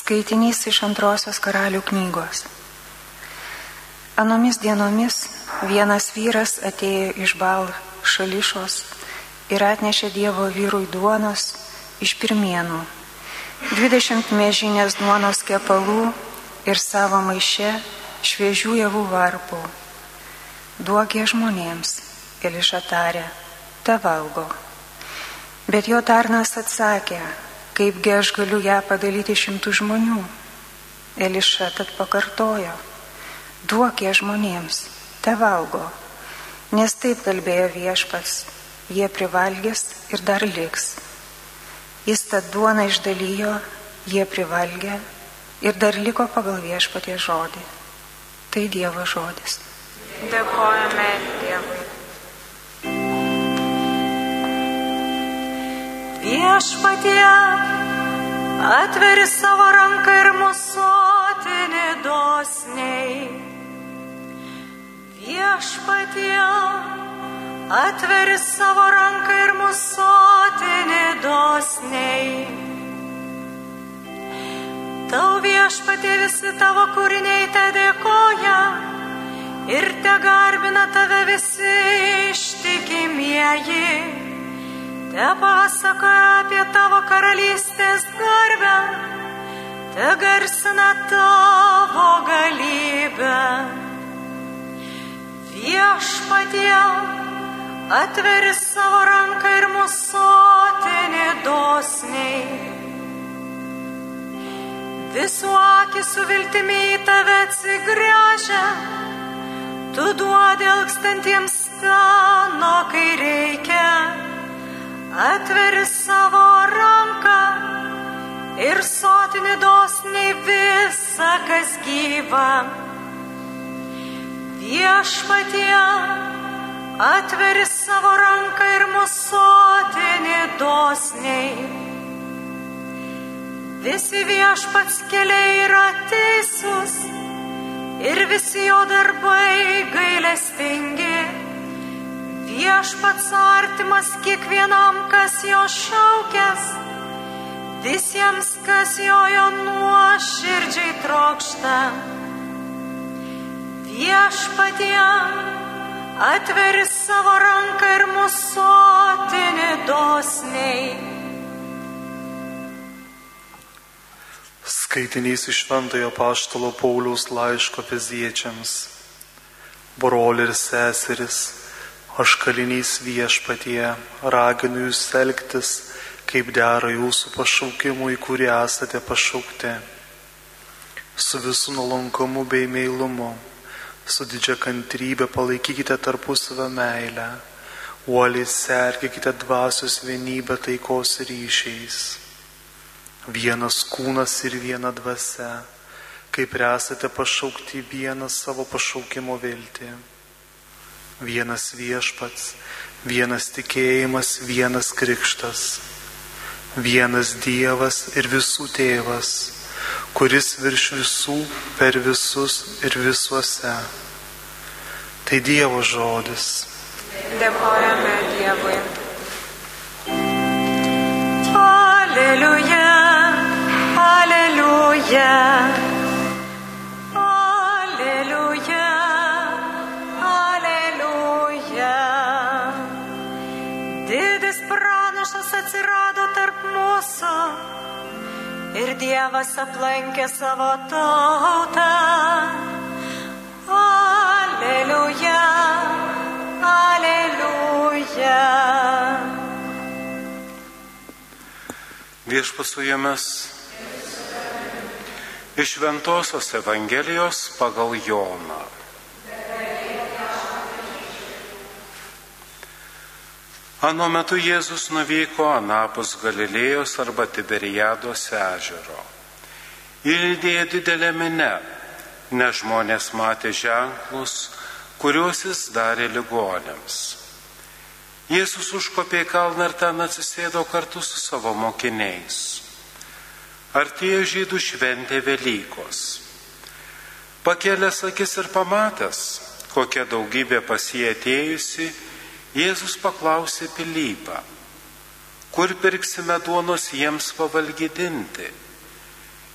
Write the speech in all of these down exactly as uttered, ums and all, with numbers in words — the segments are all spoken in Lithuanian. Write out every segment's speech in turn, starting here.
Skaitinys iš antrosios Karalių knygos. Anomis dienomis vienas vyras atėjo iš Baal Šališos ir atnešė Dievo vyrui duonos iš pirmienų, dvidešimt mėžinės duonos kepalų ir savo maiše šviežių javų varpų. Duok ją žmonėms, Eliša tarė, te valgo. Bet jo tarnas atsakė, kaipgi aš galiu ją padalyti šimtų žmonių. Eliša tad pakartojo, duok ją žmonėms, te valgo, nes taip kalbėjo viešpats, jie privalgys ir dar liks. Jis tad duoną išdalijo, jie privalgė ir dar liko pagal viešpaties žodį. Tai Dievo žodis. Dėkojame Dievui. Viešpatie, atveri savo ranką ir mūsų sotini dosniai. Viešpatie, atveri savo ranką ir mūsų sotini dosniai. Tau viešpatie visi tavo kūriniai te dėkoja ir te garbina tave visi ištikimieji. Te pasakoja apie tavo karalystės garbę, te garsina tavo galybę. Viešpatie, atveri savo ranką ir mūsų sotini dosniai. Visų akys su viltimi į tave atsigręžia, tu duodi alkstantiems stano, kai reikia. Atveri savo ranką ir sotini dosniai visa, kas gyva. Viešpatie, atveri savo ranką ir mūsų sotini dosniai. Visi viešpats keliai yra teisūs ir visi jo darbai gailestingi. Viešpats artimas kiekvienam, kas jo šaukęs, visiems, kas jo jo nuoširdžiai trokšta. Viešpatie, atveri savo ranką ir mūsų sotini dosniai. Skaitinys iš Šventojo apaštalo Pauliaus laiško Efeziečiams. Broliai ir seserys, aš kalinys Viešpatie, raginu jūs elgtis, kaip dera jūsų pašaukimui, kurį esate pašaukti. Su visų nuolankumu bei meilumu, su didžia kantrybė palaikykite tarpusavio meilę, uoliai sergėkite dvasios vienybę taikos ryšiais. Vienas kūnas ir viena dvasia, kaip esate pašaukti vieną savo pašaukimo viltį. Vienas viešpats, vienas tikėjimas, vienas krikštas, vienas Dievas ir visų tėvas, kuris virš visų, per visus ir visuose. Tai Dievo žodis. Dėkojame Dievui. Aleliuja, aleliuja. Atsirado tarp mūsų ir Dievas aplankė savo tautą. Aleliuja, aleliuja. Viešpats su jumis. Iš Šventosios Evangelijos pagal Joną. Ano metu Jėzus nuvyko anapus Galilėjos arba Tiberiados ežero. Ir lydėjo didelė minia, nes žmonės matė ženklus, kuriuos jis darė ligoniams. Jėzus užkopė į kalną ir ten atsisėdo kartu su savo mokiniais. Artėjo žydų šventė Velykos. Pakėlęs akis ir pamatęs, kokia daugybė pas jį atėjusi, Jėzus paklausė Pilypą, kur pirksime duonos jiems pavalgydinti.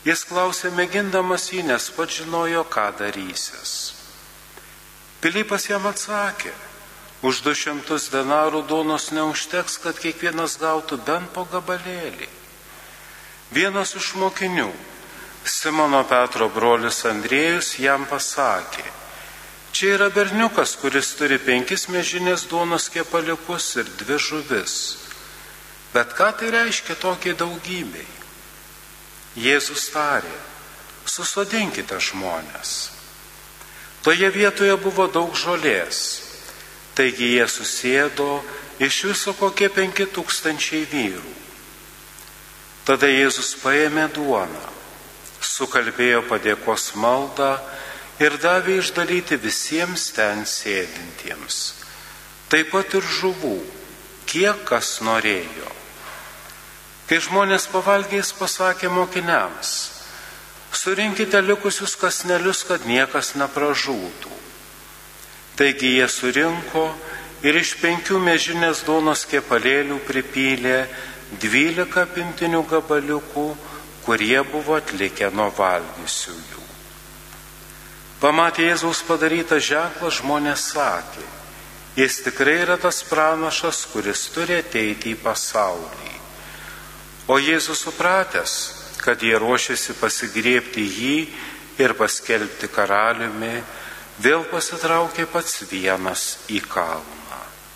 Jis klausė mėgindamas jį, nes pats žinojo, ką darysis. Pilypas jam atsakė, už du šimtus denarų duonos neužteks, kad kiekvienas gautų bent po gabalėlį. Vienas iš mokinių, Simono Petro brolis Andriejus, jam pasakė, čia yra berniukas, kuris turi penkis miežinės duonos kepaliukus ir dvi žuvis. Bet ką tai reiškia tokiai daugybei? Jėzus tarė, susodinkite žmones. Toje vietoje buvo daug žolės, taigi jie susėdo iš viso kokie penki tūkstančiai vyrų. Tada Jėzus paėmė duoną, sukalbėjo padėkos maldą ir davė išdalyti visiems ten sėdintiems, taip pat ir žuvų, kiek kas norėjo. Kai žmonės pavalgė, jis pasakė mokiniams, surinkite likusius kąsnelius, kad niekas nepražūtų. Taigi jie surinko ir iš penkių miežinės duonos kepalėlių pripylė dvylika pintinių gabaliukų, kurie buvo atlikę nuo valgiusiųjų. Pamatė Jėzaus padarytą ženklą, žmonės sakė, jis tikrai yra tas pranašas, kuris turi ateiti į pasaulį. O Jėzus supratęs, kad jie ruošiasi pasigriebti jį ir paskelbti karaliumi, vėl pasitraukė pats vienas į kalną.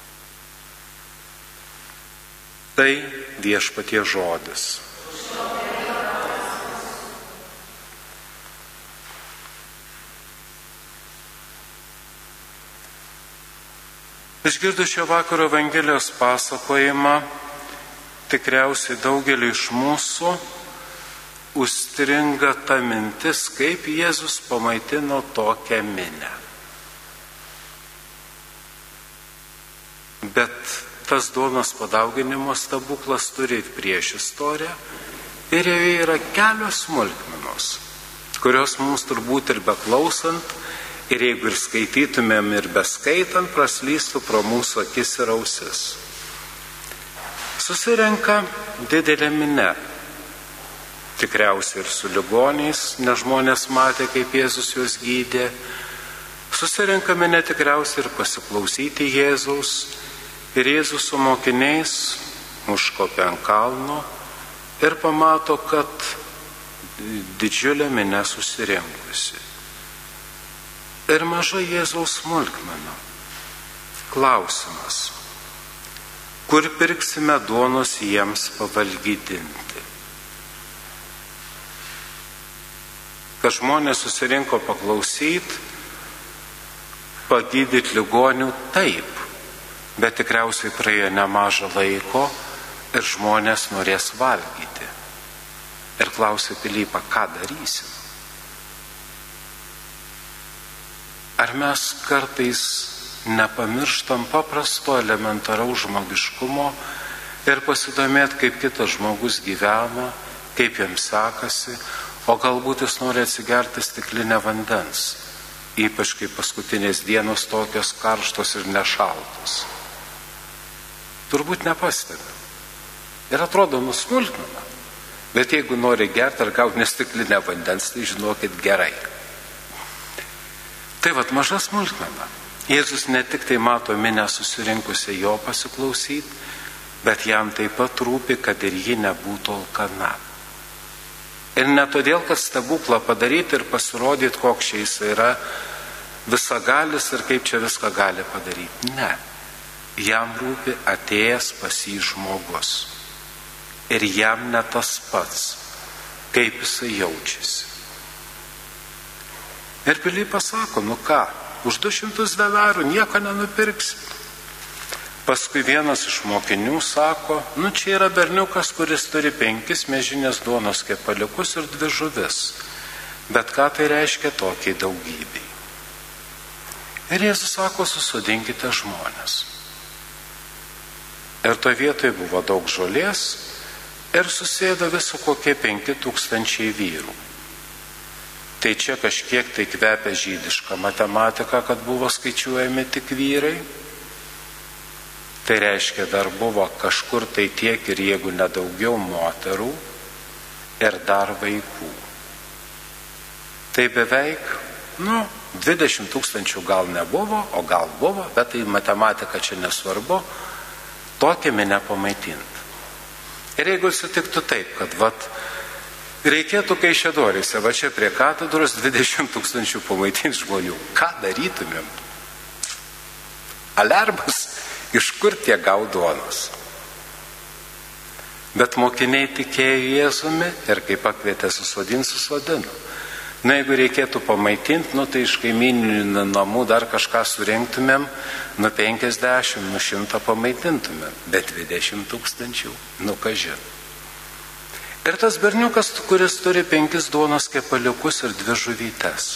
Tai Viešpaties žodis. Išgirdus šio vakaro Evangelijos pasakojimą, tikriausiai daugelį iš mūsų užstringa ta mintis, kaip Jėzus pamaitino tokią minią. Bet tas duonos padauginimo stebuklas turi prieš istoriją ir joje yra kelios smulkmenos, kurios mums turbūt ir beklausant, ir jeigu ir skaitytumėm ir beskaitant, praslystų pro mūsų akis ir ausis. Susirenka didelė minia, tikriausiai ir su ligoniais, nes žmonės matė, kaip Jėzus juos gydė. Susirenka minia tikriausiai ir pasiklausyti Jėzaus, ir Jėzus su mokiniais užkopė ant kalno ir pamato, kad didžiulė minia susirinkusi. Ir maža Jėzaus smulkmena. Klausimas, kur pirksime duonos jiems pavalgydinti? Kad žmonės susirinko paklausyti, pagydyti ligonių, taip, bet tikriausiai praėjo nemažą laiko ir žmonės norės valgyti. Ir klausė Pilypą, ką darysim? Ar mes kartais nepamirštam paprasto elementaraus žmogiškumo ir pasidomėt, kaip kitas žmogus gyvena, kaip jiems sekasi, o galbūt jis nori atsigerti stiklinę vandens, ypač kai paskutinės dienos tokios karštos ir nešaltos. Turbūt nepastebi. Ir atrodo nusmulkmena. Bet jeigu nori gerti ar gauti nestiklinę vandens, tai žinokit gerai. Tai vat maža smulkmena. Jėzus ne tik tai mato minę susirinkusią jo pasiklausyti, bet jam taip pat rūpi, kad ir ji nebūtų alkana. Ir ne todėl, kad stebuklą padaryti ir pasirodyti, koks čia jis yra visagalis ir kaip čia viską gali padaryti. Ne. Jam rūpi atėjęs pas jį žmogus. Ir jam ne tas pats, kaip jisai jaučiasi. Ir Pilypas sako, nu ką, už du šimtus denarų nieko nenupirksit. Paskui vienas iš mokinių sako, nu čia yra berniukas, kuris turi penkis miežinės duonos kepaliukus ir dvi žuvis. Bet ką tai reiškia tokiai daugybei? Ir Jėzus sako, susodinkite žmones. Ir to vietoje buvo daug žolės ir susėdo viso kokie penki tūkstančiai vyrų. Tai čia kažkiek tai kvepia žydišką matematiką, kad buvo skaičiuojami tik vyrai. Tai reiškia, dar buvo kažkur tai tiek ir jeigu nedaugiau moterų ir dar vaikų. Tai beveik, nu, dvidešimt tūkstančių gal nebuvo, o gal buvo, bet tai matematika čia nesvarbu, tokią minę pamaitinti. Ir jeigu sutiktų taip, kad vat, reikėtų Kaišiadoryse, va čia prie katedros dvidešimt tūkstančių pamaitinti žmonių, ką darytumėm? Aliarmas, iš kur tie gauduonos? Bet mokiniai tikėjo Jėzumi ir kai pakvietė susodinti, susodino. Na, jeigu reikėtų pamaitinti, nu, tai iš kaimyninių namų dar kažką surinktumėm, nu penkiasdešimt, nu šimtą pamaitintumėm, bet dvidešimt tūkstančių, nu kažin. Ir tas berniukas, kuris turi penkis duonos kepaliukus ir dvi žuvytes.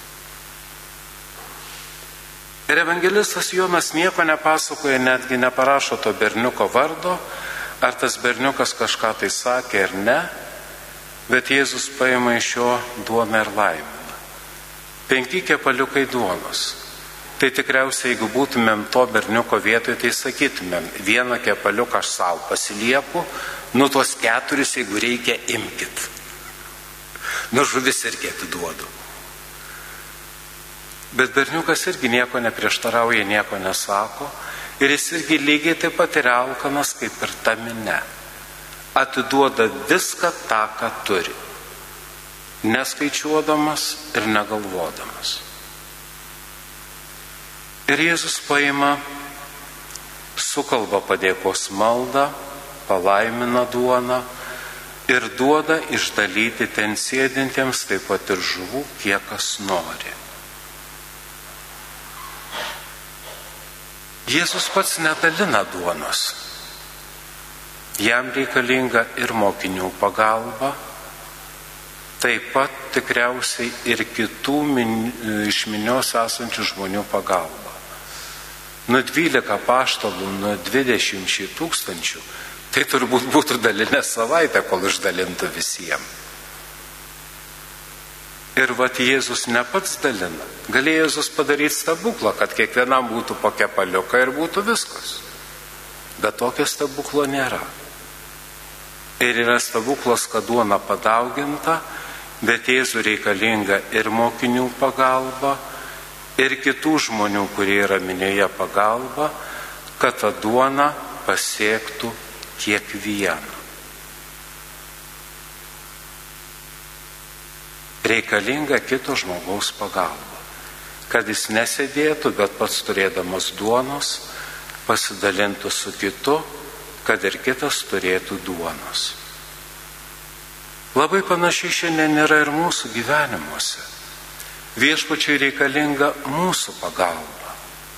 Ir evangelistas Jonas nieko nepasakoja, netgi neparašo to berniuko vardo, ar tas berniukas kažką tai sakė ar ne, bet Jėzus paima iš jo duoną ir laimina. Penki kepaliukai duonos. Tai tikriausiai, jeigu būtumėm to berniuko vietoje, tai sakytumėm, vieną kepaliuką aš savo pasilieku, nu tos keturis, jeigu reikia, imkit. Nu žuvis irgi atiduodu. Bet berniukas irgi nieko neprieštarauja, nieko nesako. Ir jis irgi lygiai taip pat yra alkanas kaip ir ta minia. Atiduoda viską tą, ką turi, neskaičiuodamas ir negalvodamas. Ir Jėzus paima, sukalba padėkos maldą, palaimina duoną ir duoda išdalyti ten sėdintiems taip pat ir žuvų, kiek kas nori. Jėzus pats nedalina duonos. Jam reikalinga ir mokinių pagalba, taip pat tikriausiai ir kitų min, iš minios esančių žmonių pagalba. Nuo dvylika apaštalų, nuo dvidešimt tūkstančių, tai turbūt būtų dalinę savaitę, kol išdalintų visiems. Ir vat Jėzus ne pats dalina. Galėjo Jėzus padaryti stebuklą, kad kiekvienam būtų po kepaliuką ir būtų viskas. Bet tokio stebuklo nėra. Ir yra stebuklas, kad duona padauginta, bet Jėzui reikalinga ir mokinių pagalba, ir kitų žmonių, kurie yra minioje pagalba, kad ta duona pasiektų kiekvieną. Reikalinga kito žmogaus pagalba, kad jis nesėdėtų, bet pats turėdamas duonos, pasidalintų su kitu, kad ir kitas turėtų duonos. Labai panašiai šiandien yra ir mūsų gyvenimuose. Viešpačiui reikalinga mūsų pagalba.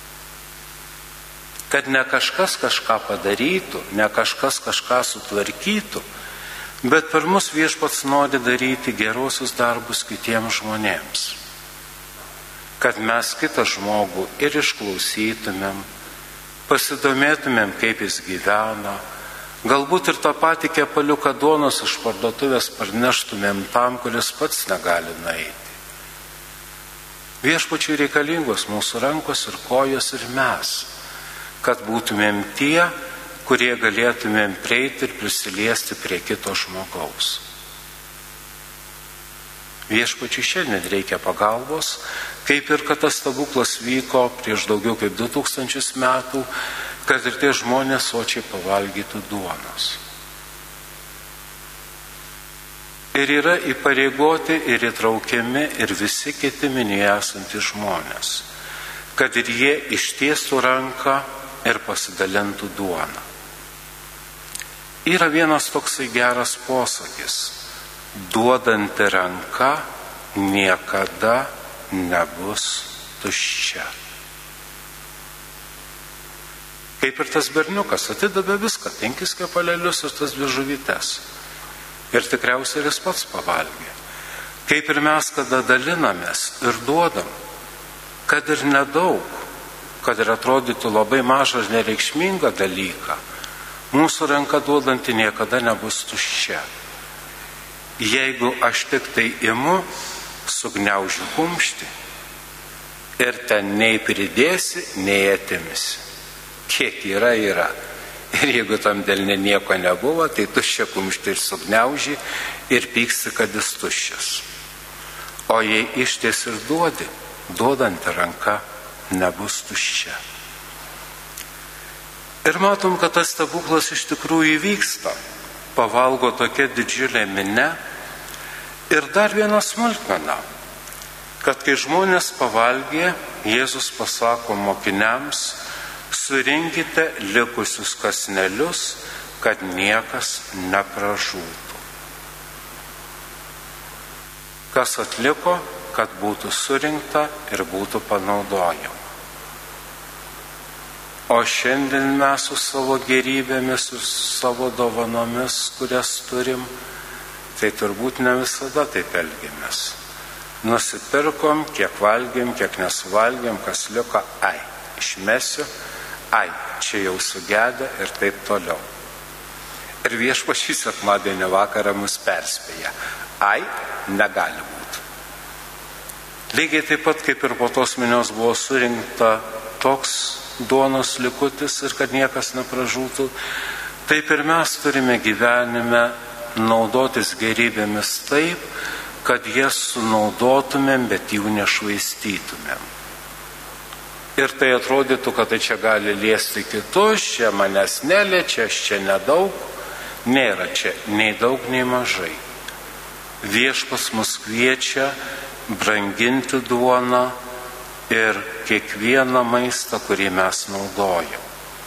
Kad ne kažkas kažką padarytų, ne kažkas kažką sutvarkytų, bet per mus Viešpats nori daryti gerosius darbus kitiems žmonėms. Kad mes kitą žmogų ir išklausytumėm, pasidomėtumėm, kaip jis gyvena, galbūt ir tą patį kepaliuką duonos iš parduotuvės parneštumėm tam, kuris pats negali nueiti. Viešpačiui reikalingos mūsų rankos ir kojos ir mes, kad būtumėm tie, kurie galėtumėm prieiti ir prisiliesti prie kito žmogaus. Viešpačiui šiandien reikia pagalbos, kaip ir kad tas stebuklas vyko prieš daugiau kaip du tūkstančius metų, kad ir tie žmonės sočiai pavalgytų duonos. Ir yra įpareigoti ir įtraukiami ir visi kiti minėje esantys žmonės, kad ir jie ištiestų ranką ir pasidalintų duoną. Yra vienas toksai geras posakis: duodanti ranka niekada nebus tuščia. Kaip ir tas berniukas atidavė viską, penkis kepalėlius ir tas dvi žuvytes. Ir tikriausiai ir jis pats pavalgė. Kaip ir mes, kada dalinamės ir duodam, kad ir nedaug, kad ir atrodytų labai mažą ir nereikšmingą dalyką, mūsų ranka duodanti niekada nebus tuščia. Jeigu aš tik tai imu, sugniaužiu kumštį ir ten nei pridėsi, nei atimsi. Kiek yra, yra. Ir jeigu tam delne nieko nebuvo, tai tuščia kumštį ir sugniauži ir pyksti, kad jis tuščias. O jei išties ir duodi, duodanti ranka nebus tuščia. Ir matom, kad tas stebuklas iš tikrųjų įvyksta. Pavalgo tokia didžiulė minia. Ir dar viena smulkmena, kad kai žmonės pavalgė, Jėzus pasako mokiniams, surinkite likusius kąsnelius, kad niekas nepražūtų. Kas atliko, kad būtų surinkta ir būtų panaudojama. O šiandien mes su savo gerybėmis, su savo dovanomis, kurias turim, tai turbūt ne visada taip elgiamės. Nusipirkom, kiek valgėm, kiek nesuvalgėm, kas liko, ai, išmesiu, ai, čia jau sugedę ir taip toliau. Ir viešpats šį sekmadienio vakarą mus perspėja, ai, negali būti. Lygiai taip pat, kaip ir po tos minios buvo surinkta toks duonos likutis ir kad niekas nepražūtų, taip ir mes turime gyvenime naudotis gerybėmis taip, kad jas sunaudotumėm, bet jų nešvaistytumėm. Ir tai atrodytų, kad tai čia gali liesti kitus, čia manęs neliečia, aš čia nedaug. Nėra čia nei daug, nei mažai. Viešpas mus kviečia branginti duoną ir kiekvieną maistą, kurį mes naudojam.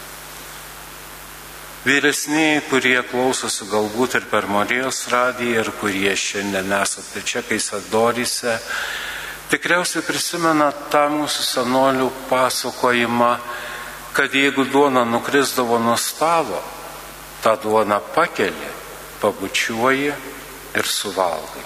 Vyresniai, kurie klausosi galbūt ir per Marijos radiją ir kurie šiandien esate čia Kaišiadoryse, tikriausiai prisimena tą mūsų senolių pasakojimą, kad jeigu duona nukrisdavo nuo stalo, tą duoną pakeli, pabučiuoji ir suvalgai,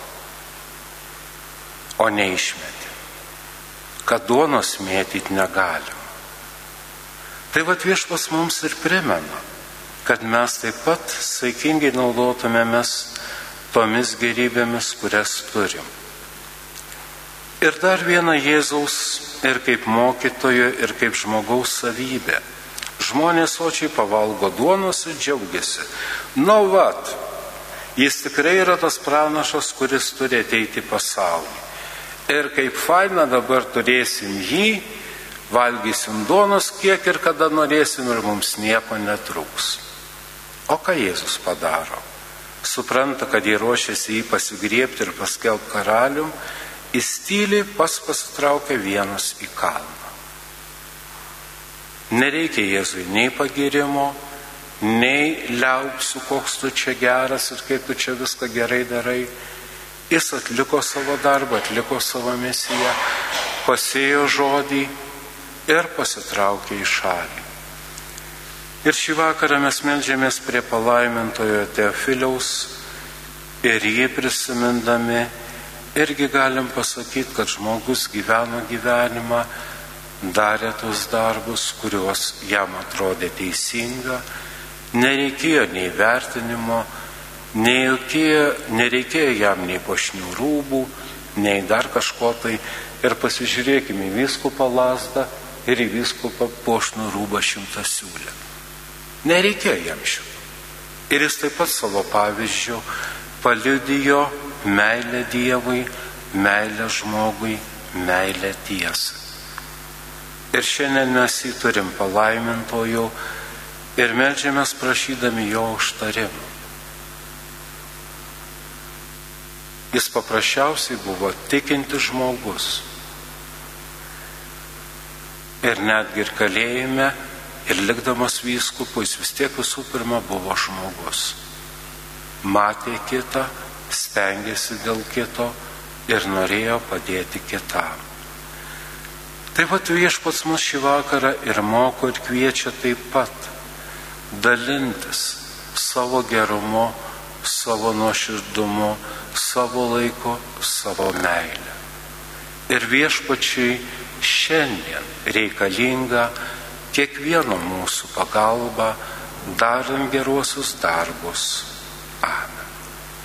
o neišmeti, kad duonos mėtyti negalim. Tai vat viešpas mums ir primena, kad mes taip pat saikingai naudotumėmės tomis gerybėmis, kurias turim. Ir dar viena Jėzaus ir kaip mokytojo, ir kaip žmogaus savybė. Žmonės sočiai pavalgo duonos ir džiaugiasi. Nu vat, jis tikrai yra tas pranašas, kuris turi ateiti į pasaulį. Ir kaip faina, dabar turėsim jį, valgysim duonos kiek ir kada norėsim ir mums nieko netrūks. O ką Jėzus padaro? Supranta, kad jie ruošiasi jį pasigriebti ir paskelbti karalium, jis tyliai pas pasitraukia vienas į kalną. Nereikia Jėzui nei pagirimo, nei liaupsių, koks tu čia geras ir kaip tu čia viską gerai darai. Jis atliko savo darbą, atliko savo misiją, pasėjo žodį ir pasitraukė į šalį. Ir šį vakarą mes meldžiamės prie palaimintojo Teofiliaus ir jį prisimindami irgi galim pasakyti, kad žmogus gyveno gyvenimą, darė tos darbus, kuriuos jam atrodė teisinga, nereikėjo nei vertinimo, nei jokie, nereikėjo jam nei puošnių rūbų, nei dar kažko tai. Ir pasižiūrėkime į vyskupą lazdą ir į vyskupą puošnų rūbą šimtasiūlę. Nereikėjo jam šito. Ir jis taip pat savo pavyzdžiu paliudijo meilę Dievui, meilę žmogui, meilę tiesai. Ir šiandien mes jį turim palaimintojo ir meldžiamės prašydami jo užtarimo. Jis paprasčiausiai buvo tikintis žmogus. Ir netgi ir kalėjime, ir likdamas vyskupu, jis vis tiek visų pirma buvo žmogus. Matė kitą, stengėsi dėl kito ir norėjo padėti kitam. Taip pat viešpats mus šį vakarą ir moko ir kviečia taip pat dalintis savo gerumu, savo nuoširdumu, savo laiko, savo meilę. Ir viešpačiui šiandien reikalinga kiekvieno mūsų pagalba, darant geruosius darbus. Amen.